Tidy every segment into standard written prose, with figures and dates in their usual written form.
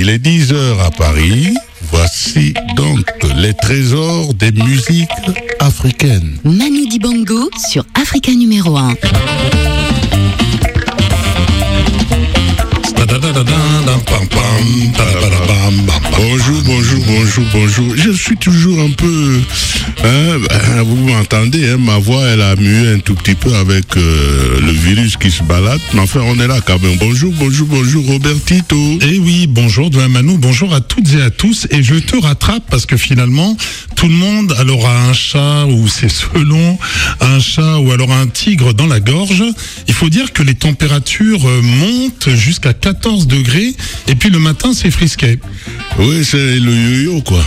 Il est 10h à Paris. Voici donc les trésors des musiques africaines. Manu Dibango sur Africa numéro 1. Bonjour. Je suis toujours un peu... vous m'entendez, ma voix, elle a mué un tout petit peu avec le virus qui se balade. Mais enfin, on est là quand même. Bonjour, Robertito. Eh oui, bonjour Manu, bonjour à toutes et à tous. Et je te rattrape parce que finalement, tout le monde alors a un chat ou c'est selon un chat ou alors un tigre dans la gorge. Il faut dire que les températures montent jusqu'à 14 degrés et puis le matin c'est frisquet. Oui, c'est le yo-yo quoi.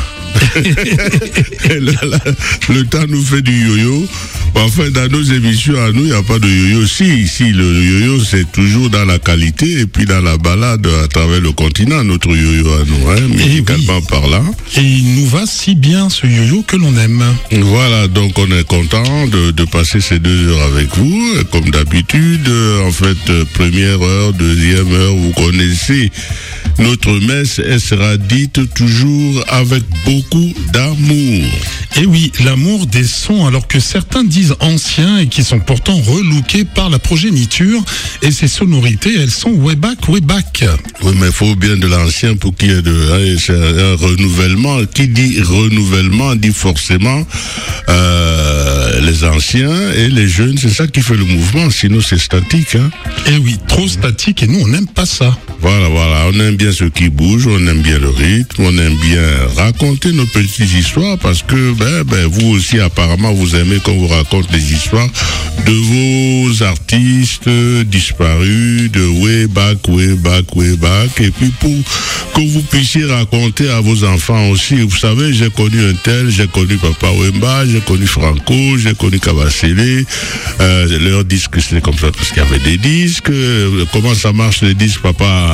Le temps nous fait du yo-yo. Enfin, dans nos émissions à nous, il n'y a pas de yo-yo. Si, le yo-yo, c'est toujours dans la qualité et puis dans la balade à travers le continent, notre yo-yo à nous, musicalement parlant. Et il nous va si bien, ce yo-yo, que l'on aime. Voilà, donc on est content de passer ces 2 heures avec vous. Comme d'habitude, en fait, première heure, deuxième heure, vous connaissez notre messe, elle sera dite toujours avec beaucoup d'amour. Et oui, l'amour des sons, alors que certains disent anciens et qui sont pourtant relookés par la progéniture. Et ces sonorités, elles sont way back. Oui, mais il faut bien de l'ancien pour qu'il y ait c'est un renouvellement. Qui dit renouvellement dit forcément les anciens et les jeunes. C'est ça qui fait le mouvement, sinon c'est statique. Et oui, trop statique et nous, on n'aime pas ça. Voilà, on aime bien ce qui bouge, on aime bien le rythme, on aime bien raconter nos petites histoires parce que vous aussi apparemment vous aimez qu'on vous raconte les histoires de vos artistes disparus de way back et puis pour que vous puissiez raconter à vos enfants aussi. Vous savez, j'ai connu un tel, j'ai connu Papa Wemba, j'ai connu Franco, j'ai connu Kabasele, leurs disques c'était comme ça parce qu'il y avait des disques. Comment ça marche les disques, papa?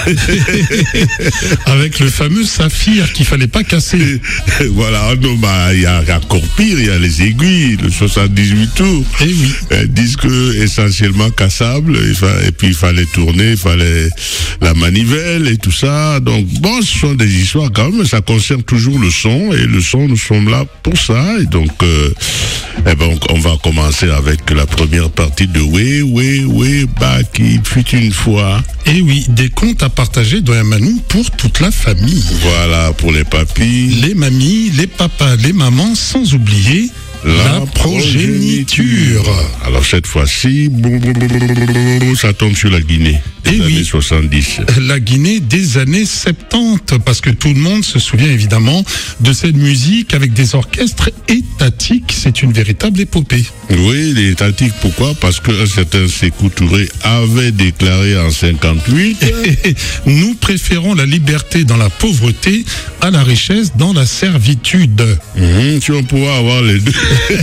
Avec le fameux saphir qu'il fallait pas casser. Voilà, non, il y a encore pire, il y a les aiguilles, le 78 tours. Et oui. Un disque essentiellement cassable, et puis il fallait tourner, il fallait la manivelle et tout ça. Donc bon, ce sont des histoires quand même, mais ça concerne toujours le son, et le son, nous sommes là pour ça. Et donc, on va commencer avec la première partie de Way Back, il fut une fois. Et oui, des contes à partager dans Manu pour toute la famille. Voilà, pour les papis, les mamies, les papas, les mamans, sans oublier la progéniture. Alors cette fois-ci, ça tombe sur la Guinée des années 70. La Guinée des années 70, parce que tout le monde se souvient évidemment de cette musique avec des orchestres étatiques. C'est une véritable épopée. Oui, les étatiques, pourquoi? Parce qu'un certain Sékou Touré avait déclaré en 58 nous préférons la liberté dans la pauvreté à la richesse dans la servitude. Si on pouvait avoir les deux.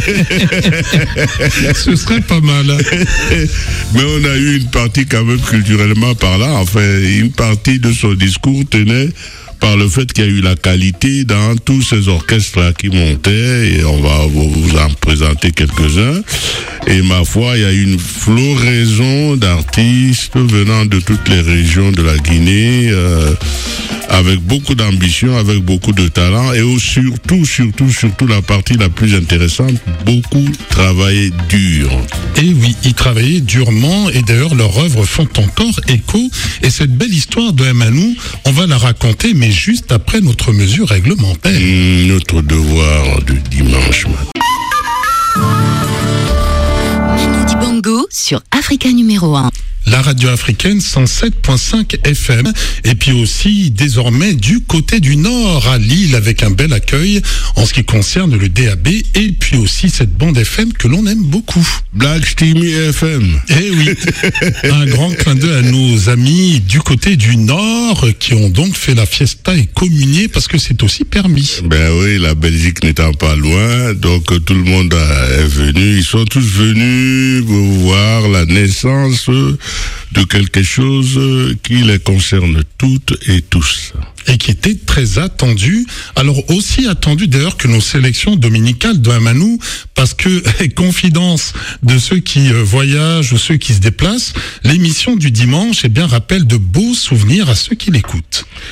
Ce serait pas mal. Mais on a eu une partie quand même culturellement parlant. Enfin, une partie de son discours tenait par le fait qu'il y a eu la qualité dans tous ces orchestres-là qui montaient, et on va vous en présenter quelques-uns. Et ma foi, il y a une floraison d'artistes venant de toutes les régions de la Guinée, avec beaucoup d'ambition, avec beaucoup de talent, et surtout la partie la plus intéressante, beaucoup travaillaient dur. Et oui, ils travaillaient durement, et d'ailleurs leurs œuvres font encore écho, et cette belle histoire de Manu, on va la raconter, mais juste après notre mesure réglementaire. Notre devoir du dimanche matin. Manu Dibango sur Africa numéro 1. La radio africaine 107.5 FM, et puis aussi désormais du côté du Nord à Lille avec un bel accueil en ce qui concerne le DAB, et puis aussi cette bande FM que l'on aime beaucoup. Black Steamy FM. Eh oui, un grand clin d'œil à nos amis du côté du Nord qui ont donc fait la fiesta et communié parce que c'est aussi permis. Ben oui, la Belgique n'étant pas loin, donc tout le monde est venu, ils sont tous venus pour voir la naissance de quelque chose qui les concerne toutes et tous. Et qui était très attendu. Alors aussi attendu d'ailleurs que nos sélections dominicales de Manu, parce que, confidence de ceux qui voyagent ou ceux qui se déplacent, l'émission du dimanche rappelle de beaux souvenirs à ceux qui l'écoutent.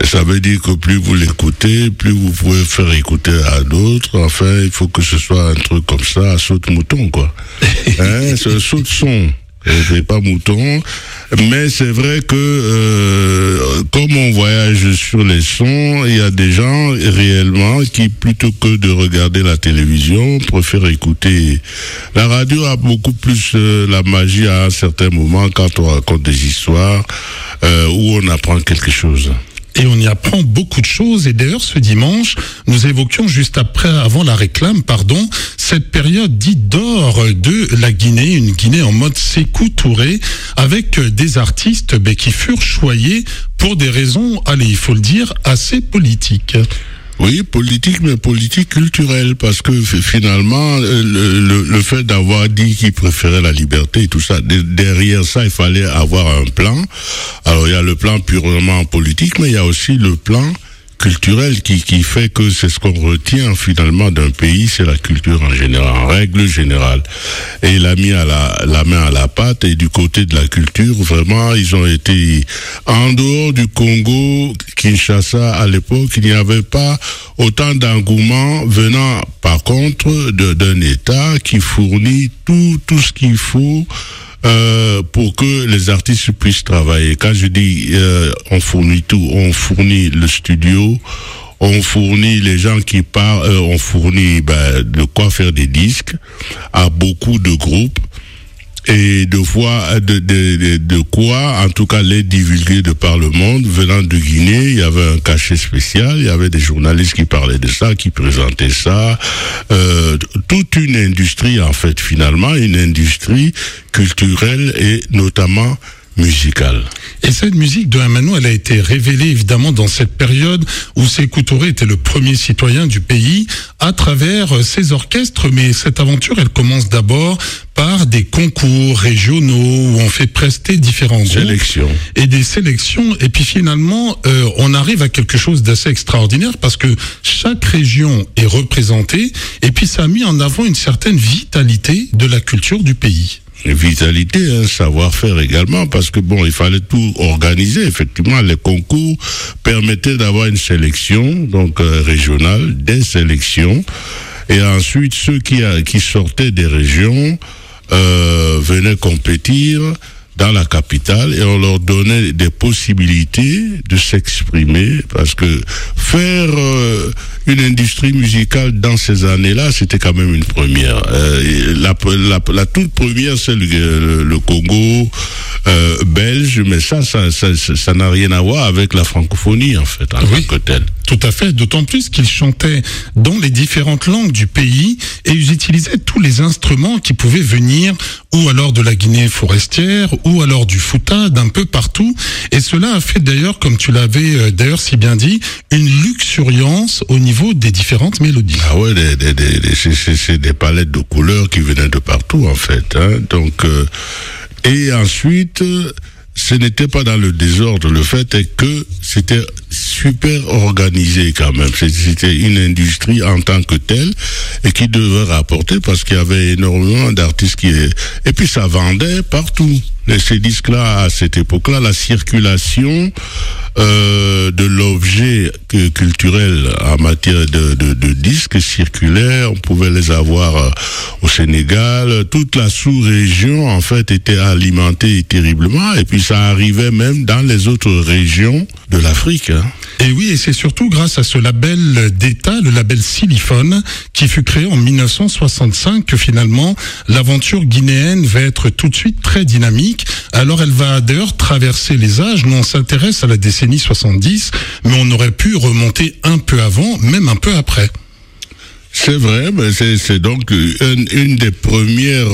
Ça veut dire que plus vous l'écoutez, plus vous pouvez faire écouter à d'autres. Enfin, il faut que ce soit un truc comme ça, à saute-mouton, quoi. C'est saute-son. C'est pas mouton, mais c'est vrai que comme on voyage sur les sons, il y a des gens réellement qui, plutôt que de regarder la télévision, préfèrent écouter. La radio a beaucoup plus la magie à un certain moment quand on raconte des histoires où on apprend quelque chose. Et on y apprend beaucoup de choses. Et d'ailleurs, ce dimanche, nous évoquions juste avant la réclame, cette période dite d'or de la Guinée, une Guinée en mode Sékou Touré, avec des artistes qui furent choyés pour des raisons, allez, il faut le dire, assez politiques. Oui, politique, mais politique culturelle, parce que finalement, le fait d'avoir dit qu'il préférait la liberté et tout ça, derrière ça, il fallait avoir un plan. Alors, il y a le plan purement politique, mais il y a aussi le plan culturel qui fait que c'est ce qu'on retient finalement d'un pays, c'est la culture en général, en règle générale. Et il a mis la main à la pâte, et du côté de la culture, vraiment, ils ont été en dehors du Congo, Kinshasa à l'époque, il n'y avait pas autant d'engouement venant par contre d'un État qui fournit tout ce qu'il faut pour que les artistes puissent travailler. Quand je dis on fournit tout, on fournit le studio, on fournit les gens qui parlent, on fournit de quoi faire des disques à beaucoup de groupes et de quoi en tout cas les divulguer de par le monde. Venant de Guinée, il y avait un cachet spécial, il y avait des journalistes qui parlaient de ça, qui présentaient ça, toute une industrie en fait finalement, une industrie culturelle et notamment musicale. Et cette musique de Amanou, elle a été révélée évidemment dans cette période où Sékou Touré était le premier citoyen du pays à travers ses orchestres. Mais cette aventure, elle commence d'abord par des concours régionaux où on fait prester différents groupes et des sélections. Et puis finalement, on arrive à quelque chose d'assez extraordinaire parce que chaque région est représentée et puis ça a mis en avant une certaine vitalité de la culture du pays. Vitalité, un savoir-faire également, parce que il fallait tout organiser. Effectivement, les concours permettaient d'avoir une sélection, donc régionale, des sélections, et ensuite ceux qui sortaient des régions venaient compétir dans la capitale et on leur donnait des possibilités de s'exprimer, parce que faire une industrie musicale dans ces années-là, c'était quand même une première. La toute première, c'est le Congo belge, mais ça n'a rien à voir avec la francophonie en fait, en tant que telle. Tout à fait, d'autant plus qu'ils chantaient dans les différentes langues du pays et ils utilisaient tous les instruments qui pouvaient venir ou alors de la Guinée forestière ou alors du Fouta, d'un peu partout. Et cela a fait d'ailleurs, comme tu l'avais d'ailleurs si bien dit, une luxuriance au niveau des différentes mélodies. Ah ouais, c'est des palettes de couleurs qui venaient de partout en fait. Donc, et ensuite, ce n'était pas dans le désordre. Le fait est que c'était super organisé quand même. C'était une industrie en tant que telle et qui devait rapporter parce qu'il y avait énormément d'artistes et puis ça vendait partout. Ces disques-là, à cette époque-là, la circulation de l'objet culturel en matière de disques circulaires, on pouvait les avoir au Sénégal. Toute la sous-région, en fait, était alimentée terriblement. Et puis ça arrivait même dans les autres régions de l'Afrique. Et oui, et c'est surtout grâce à ce label d'État, le label Siliphone, qui fut créé en 1965, que finalement, l'aventure guinéenne va être tout de suite très dynamique. Alors elle va d'ailleurs traverser les âges. Nous, on s'intéresse à la décennie 70, mais on aurait pu remonter un peu avant, même un peu après. C'est vrai, mais c'est donc une des premières,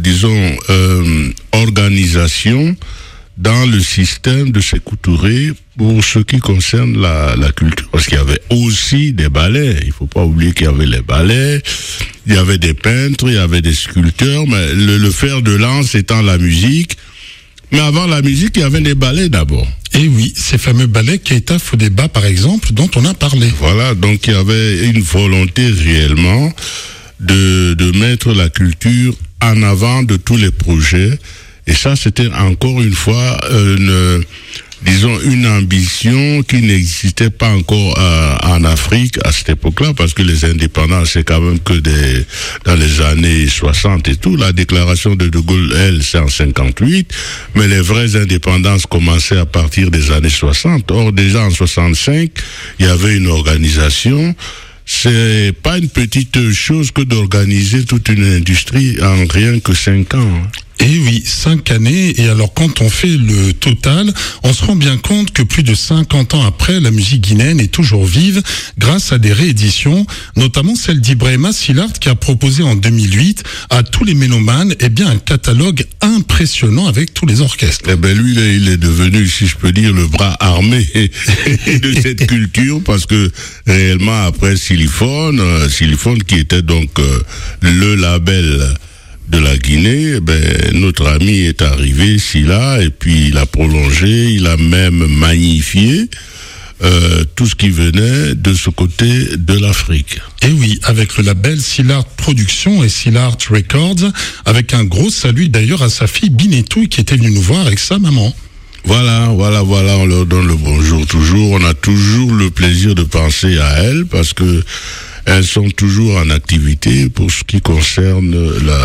organisations dans le système de Sékou Touré pour ce qui concerne la culture. Parce qu'il y avait aussi des ballets. Il faut pas oublier qu'il y avait les ballets, il y avait des peintres, il y avait des sculpteurs, mais le fer de lance étant la musique. Mais avant la musique, il y avait des ballets d'abord. Et oui, ces fameux ballets Keita Fodeba, par exemple, dont on a parlé. Voilà, donc il y avait une volonté réellement de mettre la culture en avant de tous les projets. Et ça, c'était encore une fois disons, une ambition qui n'existait pas encore en Afrique à cette époque-là, parce que les indépendances, c'est quand même que dans les années 60 et tout. La déclaration de Gaulle, elle, c'est en 58, mais les vraies indépendances commençaient à partir des années 60. Or, déjà en 65, il y avait une organisation. C'est pas une petite chose que d'organiser toute une industrie en rien que 5 ans. Et oui, 5 années, et alors quand on fait le total, on se rend bien compte que plus de 50 ans après, la musique guinéenne est toujours vive grâce à des rééditions, notamment celle d'Ibrahima Sillard qui a proposé en 2008 à tous les mélomanes un catalogue impressionnant avec tous les orchestres. Eh ben lui, il est devenu, si je peux dire, le bras armé de cette culture, parce que réellement après Siliphone qui était donc le label de la Guinée, notre ami est arrivé, Silla, et puis il a prolongé, il a même magnifié tout ce qui venait de ce côté de l'Afrique. Et oui, avec le label Sillard Productions et Sillard Records, avec un gros salut d'ailleurs à sa fille Binetou qui était venue nous voir avec sa maman. Voilà, on leur donne le bonjour toujours, on a toujours le plaisir de penser à elles, parce que elles sont toujours en activité pour ce qui concerne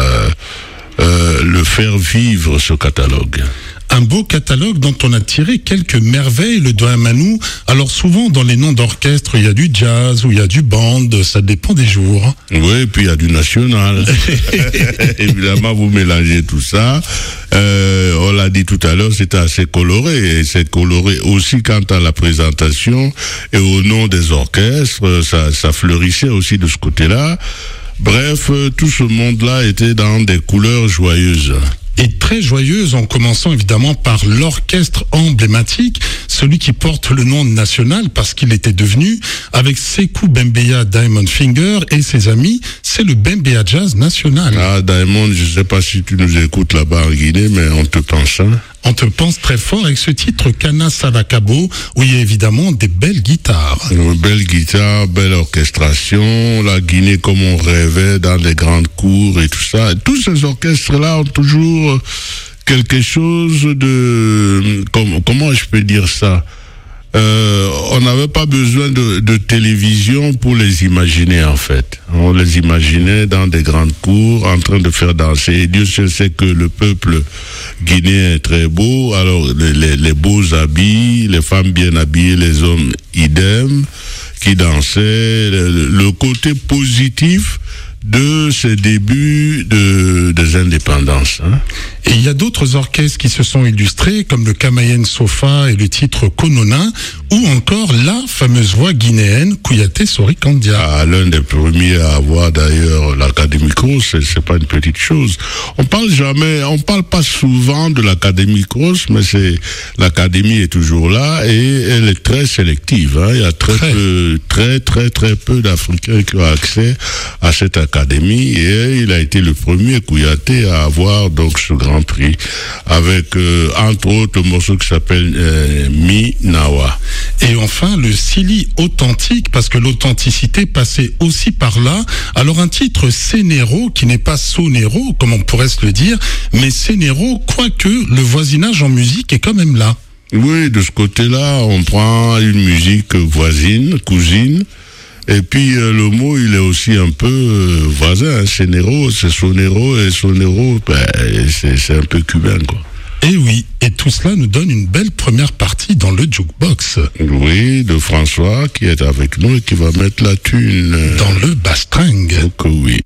le faire vivre ce catalogue. Un beau catalogue dont on a tiré quelques merveilles, le Douamanou. Alors souvent dans les noms d'orchestre, il y a du jazz ou il y a du band, ça dépend des jours. Oui, puis il y a du national. Évidemment, vous mélangez tout ça. On l'a dit tout à l'heure, c'était assez coloré. Et c'est coloré aussi quant à la présentation et au nom des orchestres. Ça fleurissait aussi de ce côté-là. Bref, tout ce monde-là était dans des couleurs joyeuses. Et très joyeuse, en commençant évidemment par l'orchestre emblématique, celui qui porte le nom national parce qu'il était devenu, avec Sékou Bembeya Diamond Finger et ses amis, c'est le Bembeya Jazz National. Ah, Diamond, je sais pas si tu nous écoutes là-bas en Guinée, mais on te pense, hein. On te pense très fort avec ce titre Kana Salakabo, où il y a évidemment des belles guitares. Une belle guitare, belle orchestration, la Guinée comme on rêvait dans les grandes cours et tout ça. Tous ces orchestres-là ont toujours quelque chose de... Comment je peux dire ça ? On n'avait pas besoin de télévision pour les imaginer, en fait. On les imaginait dans des grandes cours, en train de faire danser. Et Dieu seul sait que le peuple guinéen est très beau. Alors, les beaux habits, les femmes bien habillées, les hommes idem, qui dansaient. Le côté positif de ces débuts des indépendances. Hein. Et il y a d'autres orchestres qui se sont illustrés, comme le Kamayen Sofa et le titre Konona, ou encore la fameuse voix guinéenne Kouyaté Sorikandia. Ah, l'un des premiers à avoir d'ailleurs l'Académie Cross, c'est pas une petite chose. On parle pas souvent de l'Académie Cross, mais l'Académie est toujours là et elle est très sélective. Hein. Il y a très peu d'Africains qui ont accès à cette Académie et il a été le premier Kouyaté à avoir donc ce grand prix avec entre autres le morceau qui s'appelle Minawa. Et enfin le Sili authentique, parce que l'authenticité passait aussi par là. Alors un titre Sénéro qui n'est pas Sonero comme on pourrait se le dire, mais Sénéro, quoique le voisinage en musique est quand même là. Oui, de ce côté-là, on prend une musique voisine, cousine. Et puis le mot, il est aussi un peu voisin. Sénéro, c'est Sonero, et Sonero, c'est un peu cubain, quoi. Et oui, et tout cela nous donne une belle première partie dans le jukebox. Oui, de François qui est avec nous et qui va mettre la thune dans le bastring. Donc oui.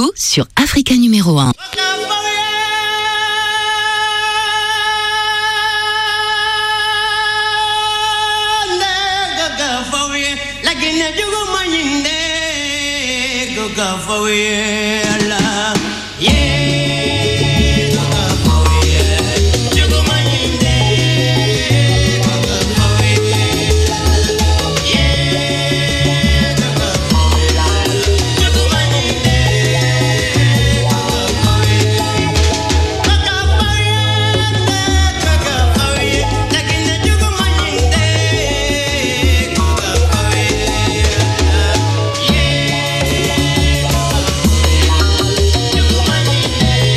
Bongo sur Africa numéro 1. Yeah.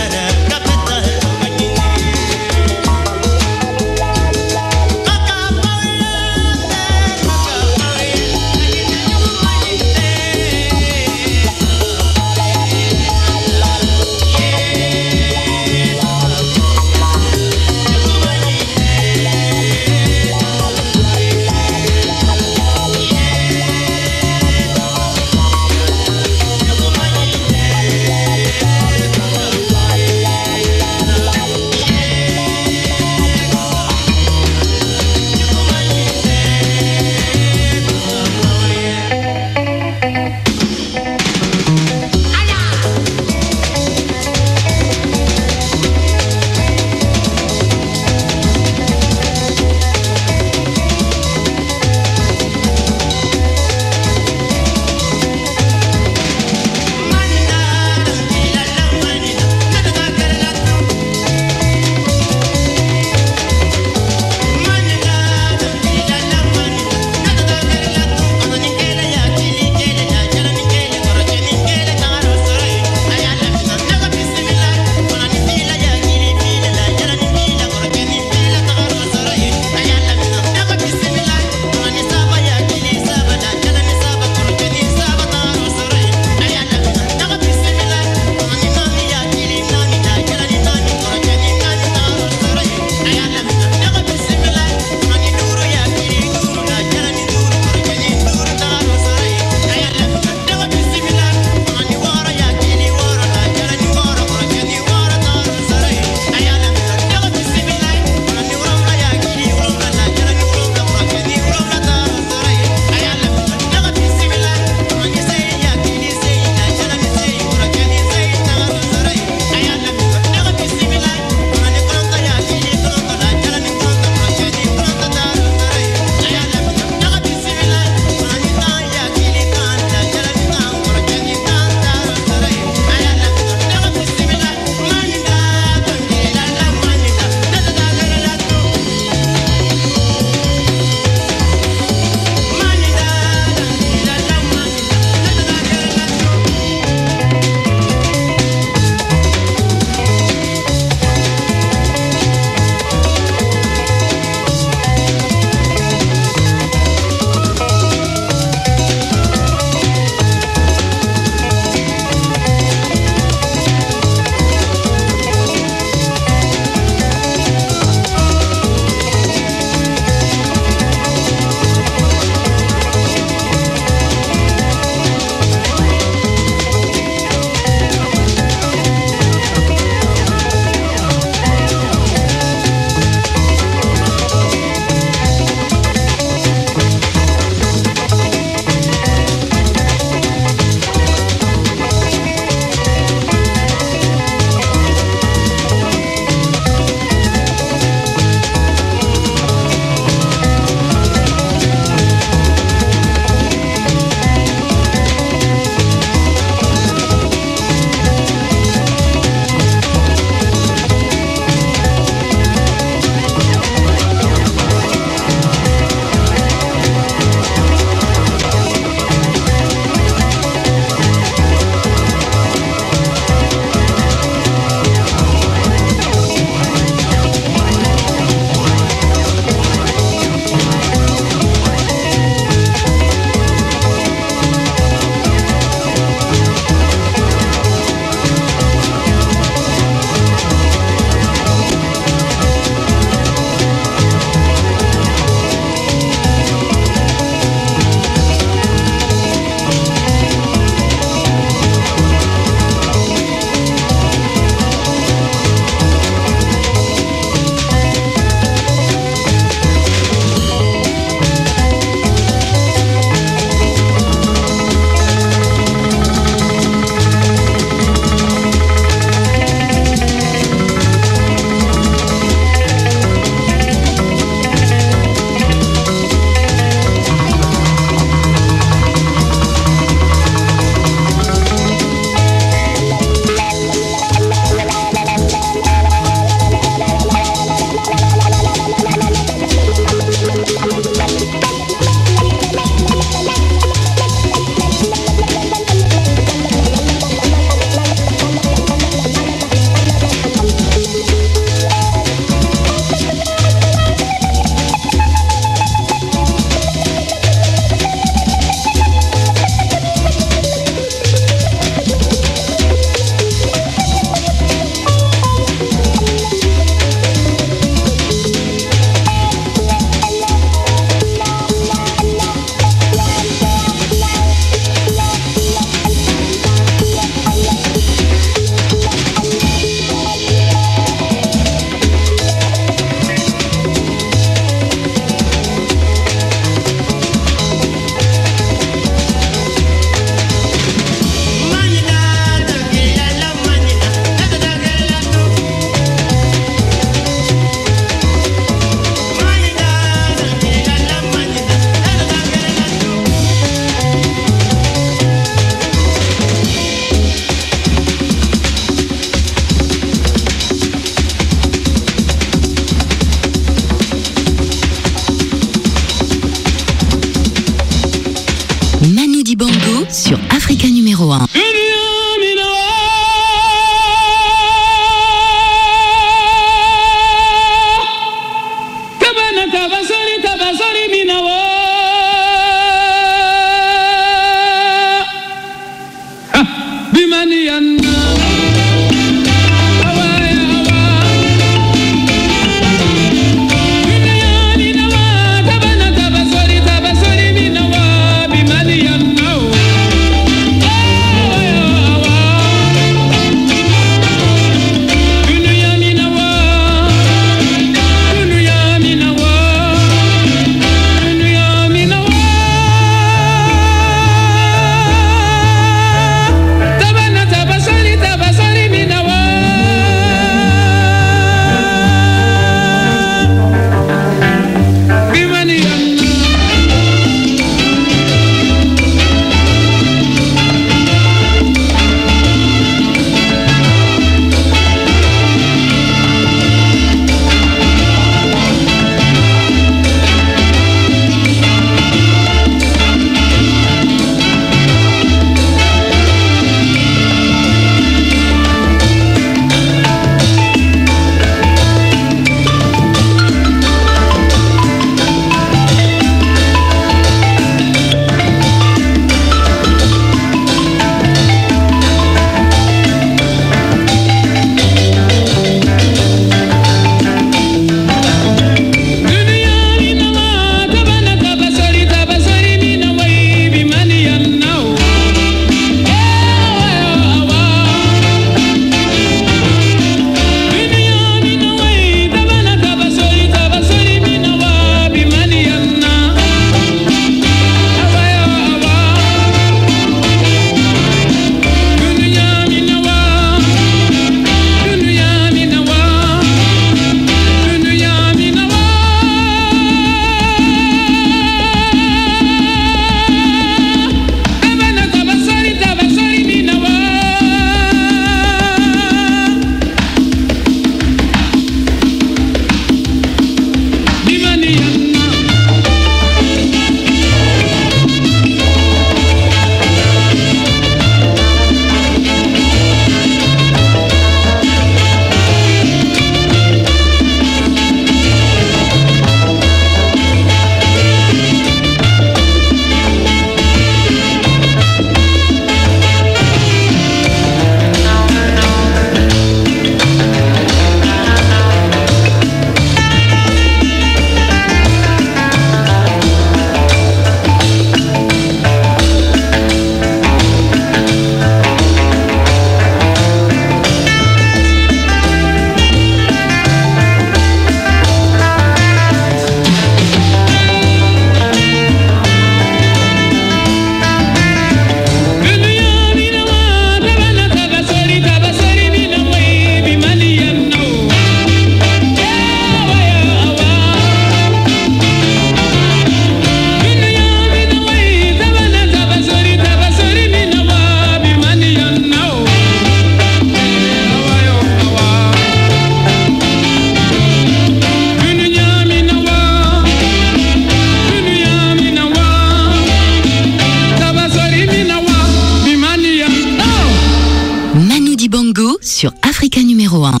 Bongo sur Africa numéro 1.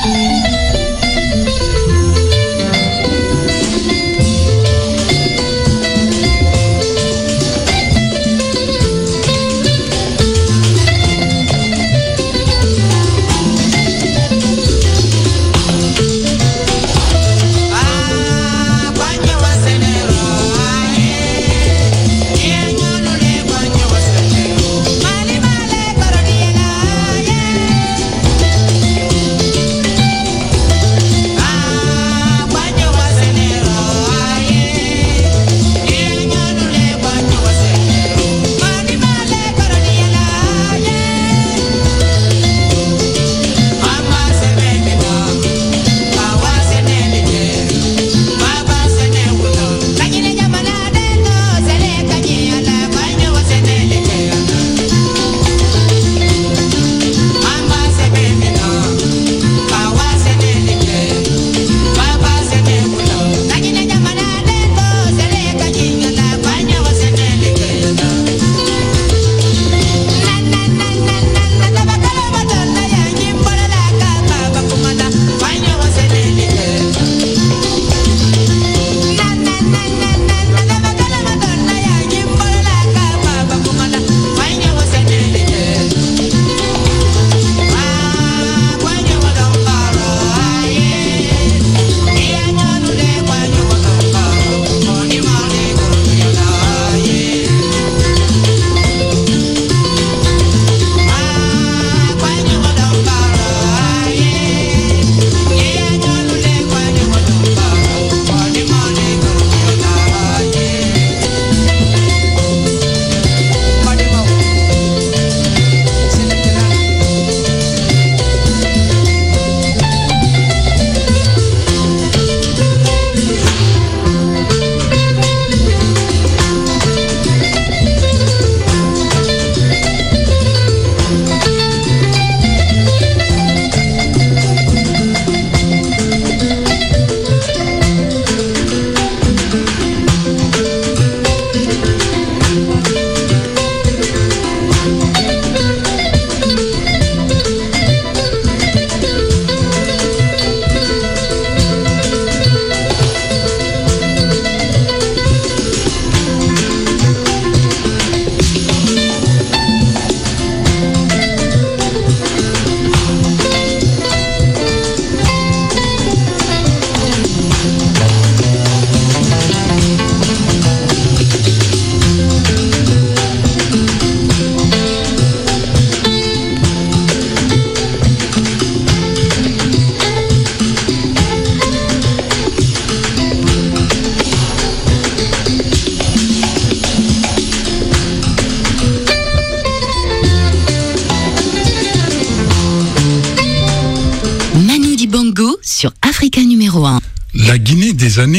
Sur Africa numéro 1. La Guinée des années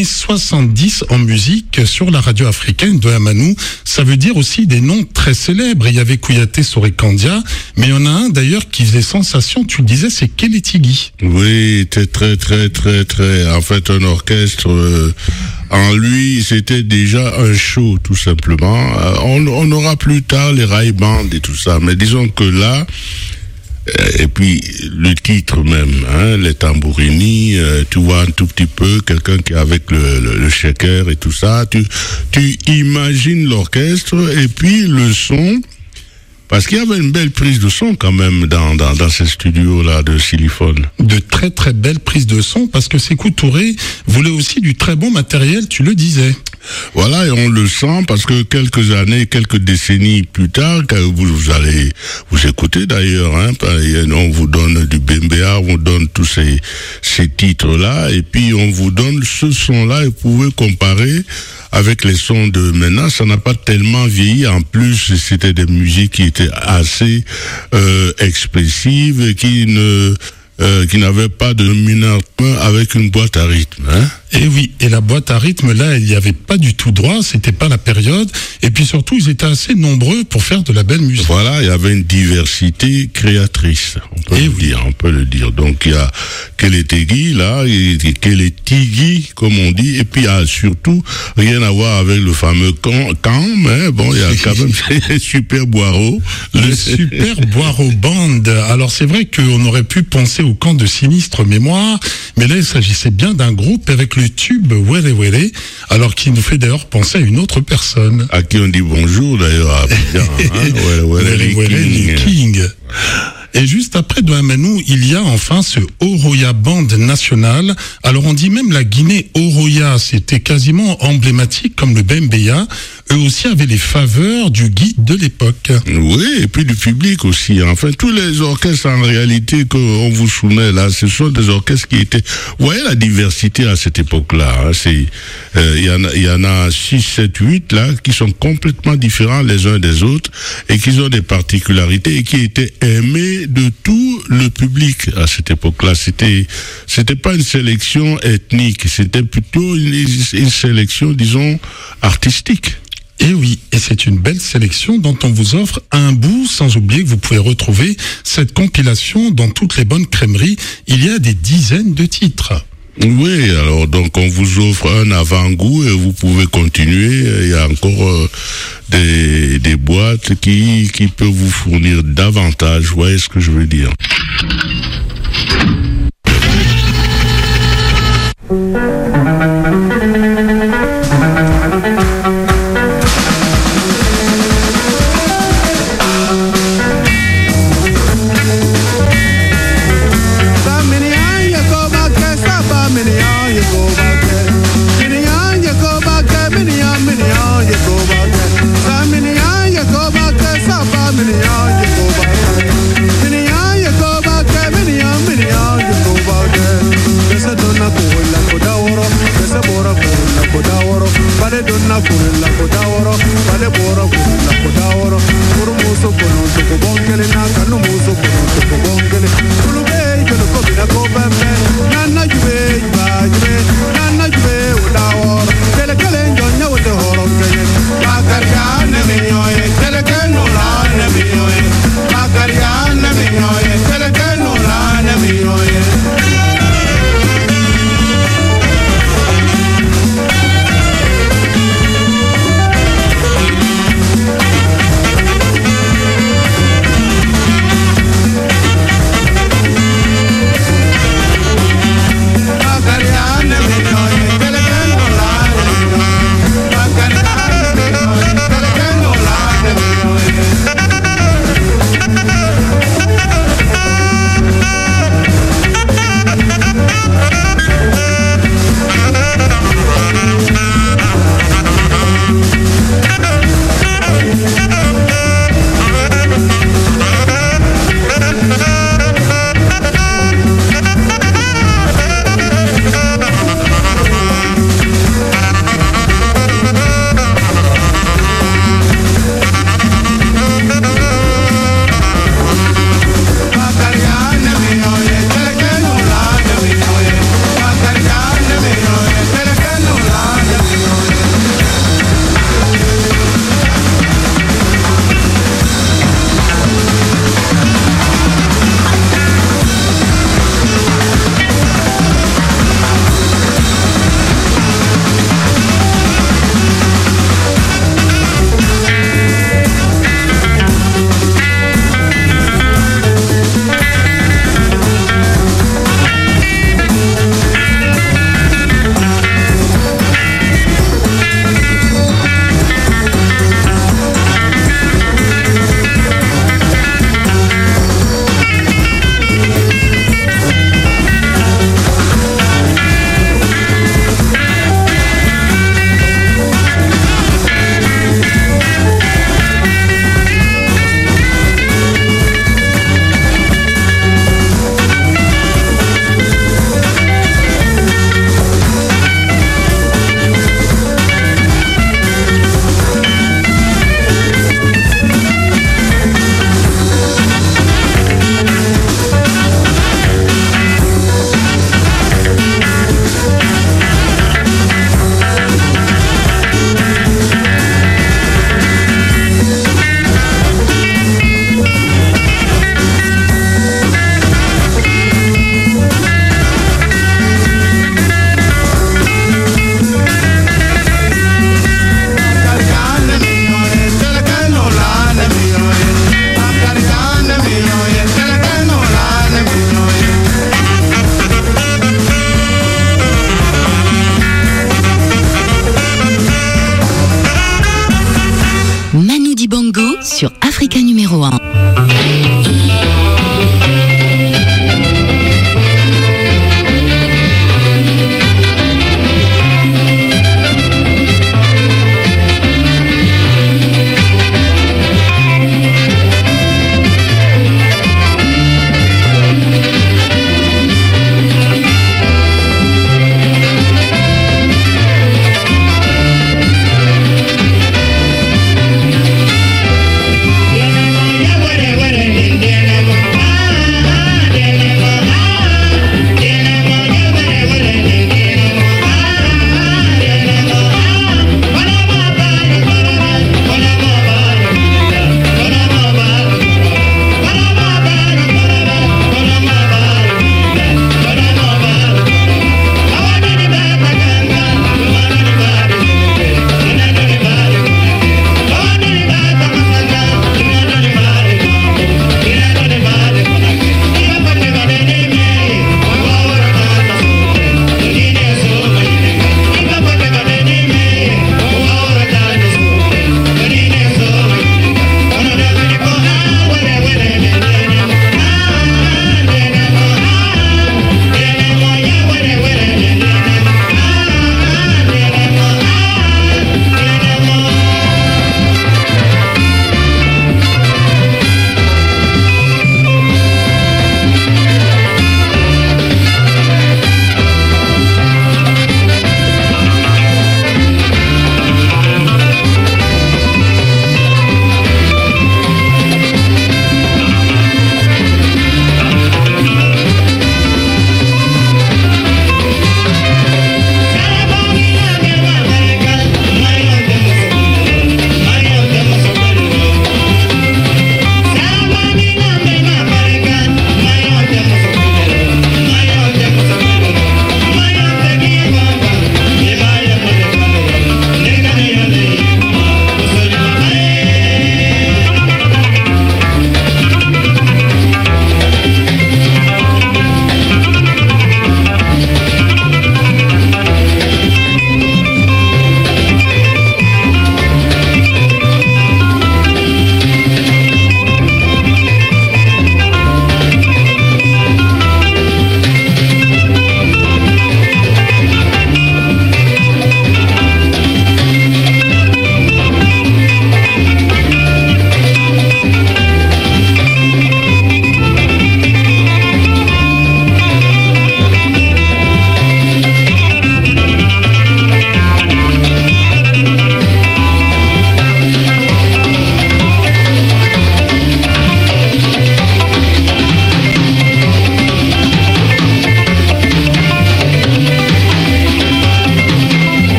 70 en musique sur la radio africaine de Amanou, ça veut dire aussi des noms très célèbres. Il y avait Kouyaté Sorekandia, mais il y en a un d'ailleurs qui faisait sensation, tu le disais, c'est Kélétigui. Oui, c'était très, en fait un orchestre, en lui, c'était déjà un show tout simplement. On aura plus tard les rail bands et tout ça, mais disons que là, et puis le titre même, hein, les tambourini, tu vois un tout petit peu quelqu'un qui est avec le shaker et tout ça, tu imagines l'orchestre et puis le son, parce qu'il y avait une belle prise de son quand même dans ces studios-là de Xylophone. De très très belles prises de son, parce que Sékou Touré voulait aussi du très bon matériel, tu le disais. Voilà, et on le sent parce que quelques décennies plus tard, quand vous allez vous écouter d'ailleurs, hein, on vous donne du Bembea, on vous donne tous ces titres-là, et puis on vous donne ce son-là, et vous pouvez comparer avec les sons de maintenant. Ça n'a pas tellement vieilli. En plus, c'était des musiques qui étaient assez expressives et qui n'avaient pas de mineur avec une boîte à rythme, hein. Et oui, et la boîte à rythme, là, il n'y avait pas du tout droit, c'était pas la période. Et puis surtout, ils étaient assez nombreux pour faire de la belle musique. Voilà, il y avait une diversité créatrice, on peut le dire. Donc il y a Kélétégui, là, et Kélétigui, comme on dit, et puis il y a surtout rien à voir avec le fameux camp, mais bon, il y a quand même Super Boireau. Le Super Boireau Band. Alors c'est vrai qu'on aurait pu penser au camp de Sinistre Mémoire, mais là il s'agissait bien d'un groupe avec le tube Wéré Wéré, alors qui nous fait d'ailleurs penser à une autre personne. À qui on dit bonjour d'ailleurs à Abidjan, hein, Wéré Wéré King. Et juste après Douamanou, il y a enfin ce Oroya Band national. Alors on dit même la Guinée Oroya, c'était quasiment emblématique comme le Bembeya. Eux aussi avaient les faveurs du guide de l'époque. Oui, et puis du public aussi. Enfin, tous les orchestres en réalité qu'on vous soumet là, ce sont des orchestres qui étaient... Vous voyez la diversité à cette époque-là. Hein, il y en a 6, 7, 8 là qui sont complètement différents les uns des autres et qui ont des particularités et qui étaient aimés de tout le public à cette époque-là. C'était pas une sélection ethnique, c'était plutôt une sélection, disons, artistique. Et oui, et c'est une belle sélection dont on vous offre un bout, sans oublier que vous pouvez retrouver cette compilation dans toutes les bonnes crèmeries. Il y a des dizaines de titres. Oui, alors donc on vous offre un avant-goût et vous pouvez continuer. Il y a encore des boîtes qui peuvent vous fournir davantage. Vous voyez ce que je veux dire? Yes, I don't know.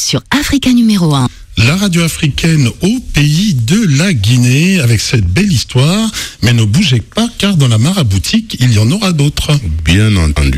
sur Africa numéro 1. La radio africaine au pays de la Guinée avec cette belle histoire. Mais ne bougez pas car dans la maraboutique, il y en aura d'autres. Bien entendu.